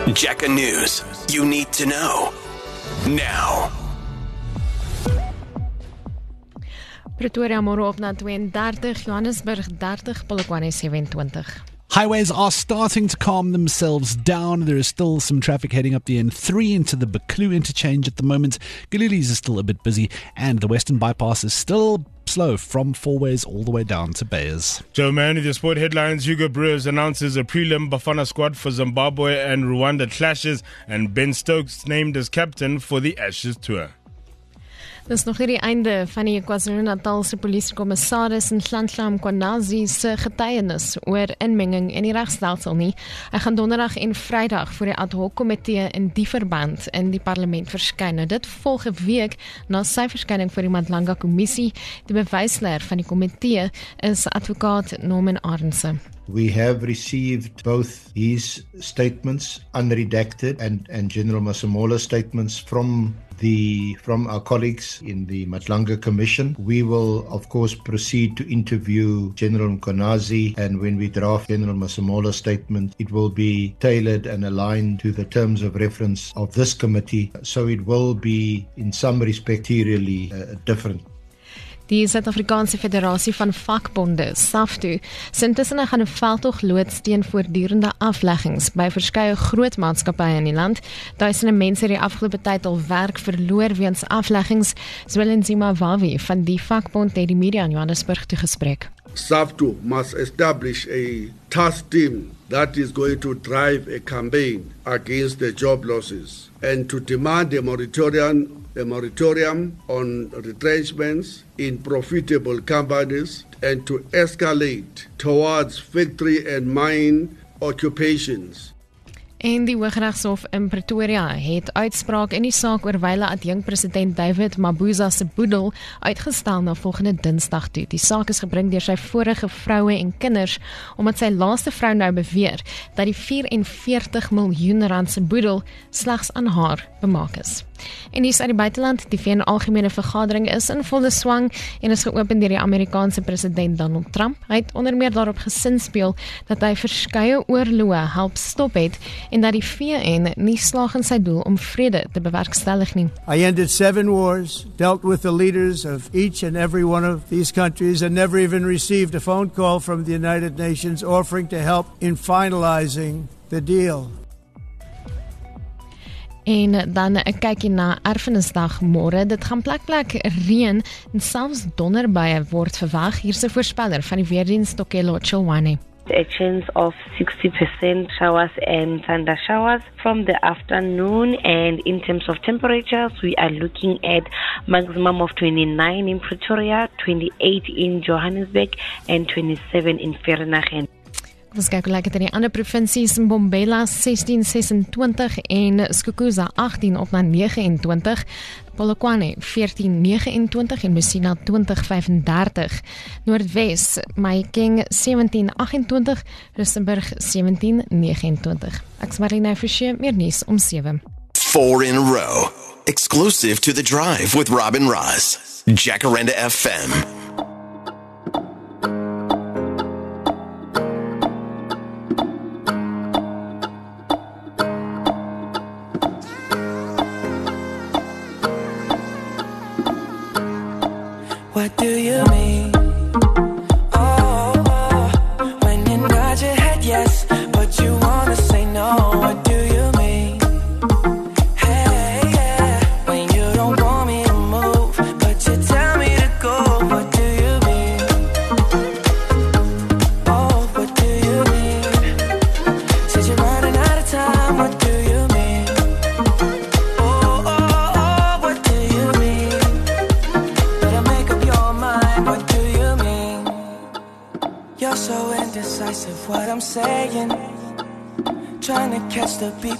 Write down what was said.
Jacka News. You need to know. Now. Pretoria môre op na 32, Johannesburg 30, Polokwane 27. Highways are starting to calm themselves down. There is still some traffic heading up the N3 into the Buccleuch interchange at the moment. Galilees is still a bit busy, and the Western Bypass is still slow from Fourways all the way down to Beyers. Joe Mann with your sport headlines. Hugo Broos announces a prelim Bafana squad for Zimbabwe and Rwanda clashes, and Ben Stokes named as captain for the Ashes Tour. Dis nog nie die einde van die KwaZulu-Natalse polisiekommissaris Nhlanhla Mkhwanazi se getuienis oor inmenging in die regstelsel nie. Hy gaan donderdag en Vrydag voor die ad hoc komitee in die verband in die parlement verskyn. Nou dit volg 'n week na sy verskyning voor die Madlanga kommissie. Die bewysleier van die komitee is advokaat Norman Arendse. We have received both his statements, unredacted, and General Masamola's statements from our colleagues in the Madlanga Commission. We will, of course, proceed to interview General Mkhwanazi, and when we draft General Masamola's statement, it will be tailored and aligned to the terms of reference of this committee, so it will be, in some respect, materially different. Die Suid-Afrikaanse Federasie van Vakbonde, SAFTU, sê intussen gaan 'n veldtog loods teen voortdurende afleggings by verskeie groot maatskappye in die land. Duisende mense het die afgelope tyd al werk verloor weens afleggings. Zwelenzima Wawi van die vakbond het die media in Johannesburg toegespreek. SAFTU must establish a task team that is going to drive a campaign against the job losses and to demand a moratorium on retrenchments in profitable companies and to escalate towards factory and mine occupations. En die Hooggeregshof in Pretoria het uitspraak in die saak oor wyle adjunkpresident David Mabuza se boedel uitgestel na volgende Dinsdag toe. Die saak is gebring deur sy vorige vroue en kinders, omdat sy laaste vrou nou beweer dat die 44 miljoen rand se boedel slegs aan haar bemaak is. En hier is uit die buiteland, die VN Algemene Vergadering is in volle swang en is geopen deur die Amerikaanse president Donald Trump. Hy het onder meer daarop gesinspeel dat hy verskeie oorloë help stop het en dat die VN nie slaag in sy doel om vrede te bewerkstellig nie. I ended 7 wars, dealt with the leaders of each and every one of these countries, and never even received a phone call from the United Nations offering to help in finalizing the deal. En dan 'n kykie na Erfenisdag môre. Dit gaan plek reën en selfs donderbuie word verwag. Hier's 'n voorspeller van die weerdiens Tokelo Chilwane. A chance of 60% showers and thunder showers from the afternoon, and in terms of temperatures we are looking at maximum of 29 in Pretoria, 28 in Johannesburg and 27 in Vereeniging. Ons kyk lekker in die ander provinsies. Mbombela 1626 en Skukuza 18 op na 29, Polokwane 1429 en Messina 2035, Noordwes Mahikeng 1728, Rustenburg 1729. Ek's Marlene Forsie, meer nuus om 7. 4 in a row. Exclusive to The Drive with Robin Ross. Jacaranda FM. What do you mean? Oh, when you nod your head yes, but you wanna say no. What do you mean? Hey, yeah, when you don't want me to move, but you tell me to go. What do you mean? Oh, what do you mean? Said you're running out of time. What do you mean? Oh, what do you mean? Better make up your mind. What do you mean? You're so indecisive, what I'm saying. Trying to catch the beat,